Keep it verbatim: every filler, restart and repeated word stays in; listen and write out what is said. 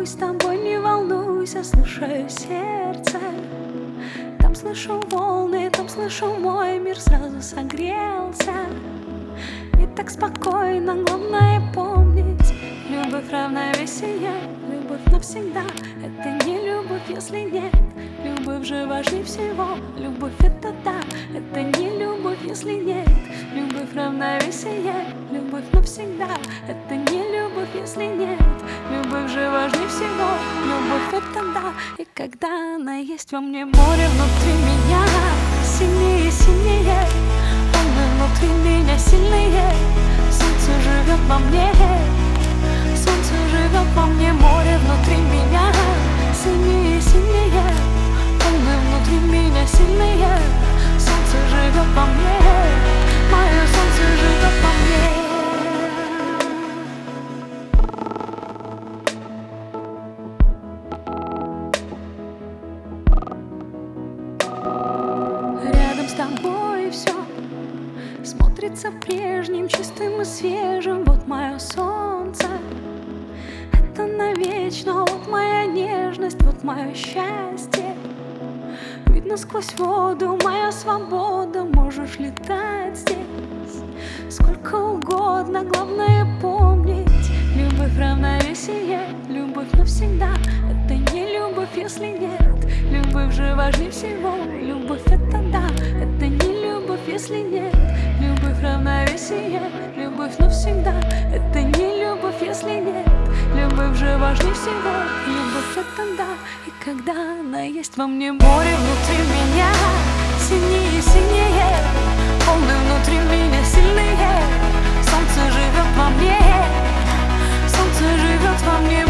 с тобой, не волнуйся, слушаю сердце. Там слышу волны, там слышу мой мир, сразу согрелся. И так спокойно, главное помнить: любовь равновесие, любовь навсегда. Это не любовь, если нет. Любовь же важнее всего. Любовь — это да, это не любовь, если нет. Любовь равновесие, любовь навсегда. Это не любовь, если нет. Любовь же важнее всего. Любовь — это да. И когда она есть во мне, море внутри меня сильнее, сильнее. Волны внутри меня сильные. Солнце живет во мне, солнце живет во мне. Море внутри меня сильнее, сильнее. Волны внутри меня сильные. Солнце живет во мне, мое солнце живет во мне. Рядом с тобой все смотрится прежним, чистым и свежим. Вот мое солнце, это навечно. Вот моя нежность, вот мое счастье. Видно сквозь воду, моя свобода. Можешь летать здесь сколько угодно, главное помнить: любовь равновесие, любовь навсегда. Это не любовь, если нет. Любовь же важнее всего. Любовь — это да, это не любовь, если нет. Любовь равновесие, любовь навсегда. Это не любовь, если нет. Любовь же важнее всего. Любовь — это да. И когда она есть во мне, море внутри меня сильнее, сильнее. Волны внутри меня сильные. Солнце живет во мне, солнце живет во мне.